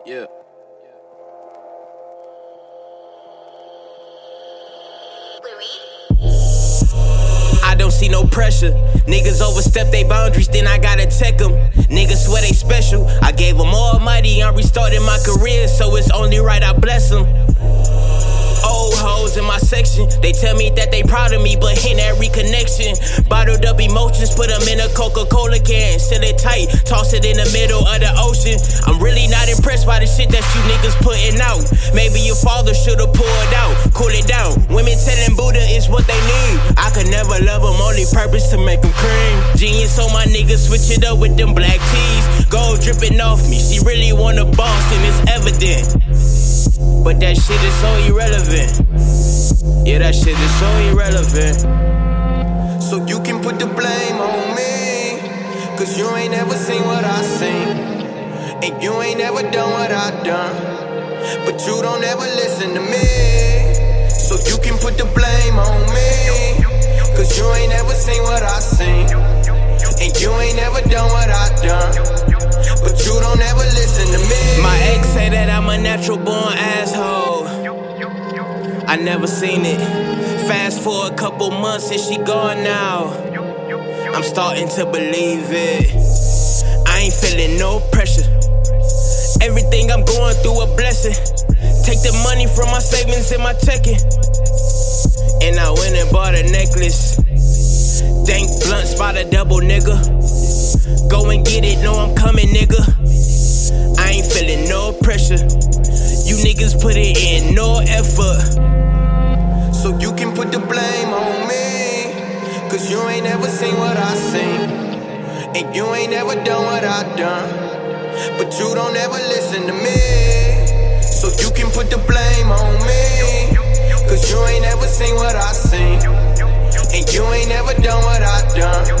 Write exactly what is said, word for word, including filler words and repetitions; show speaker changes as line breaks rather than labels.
Yeah. I don't see no pressure. Niggas overstep they boundaries, then I gotta check them. Niggas swear they special. I gave them all money, I'm restarting my career, so it's only right I bless them. Old hoes in my section, they tell me that they proud of me, but hint at reconnection. Bottled up emotions, put them in a Coca-Cola can. Seal it tight, toss it in the middle of the ocean. I'm really not impressed by the shit that you niggas putting out. Maybe your father should've pulled out, cool it down. Women telling Buddha is what they need. I could never love them, only purpose to make them cream. Genius on my niggas, switch it up with them black tees. Gold dripping off me, she really want a boss and it's evident. But that shit is so irrelevant. Yeah, that shit is so irrelevant. So you can put the blame on me, cause you ain't never seen what I seen, and you ain't never done what I done, but you don't ever listen to me. So you can put the blame on me, cause you ain't never seen what I seen, and you ain't never done what I done, but you don't ever listen to me. My ex say that I'm a natural born asshole. I never seen it. Fast for a couple months and she gone now. I'm starting to believe it. I ain't feeling no pressure. Everything I'm going through a blessing. Take the money from my savings and my checking, and I went and bought a necklace. Dank blunts by the double, nigga. Go and get it, know I'm coming, nigga. I ain't feeling no pressure. You niggas put it in, no effort. So you can put the blame on me, cause you ain't never seen what I seen, and you ain't never done what I done, but you don't ever listen to me. So you can put the blame on me, cause you ain't never seen what I seen, and you ain't never done what I done,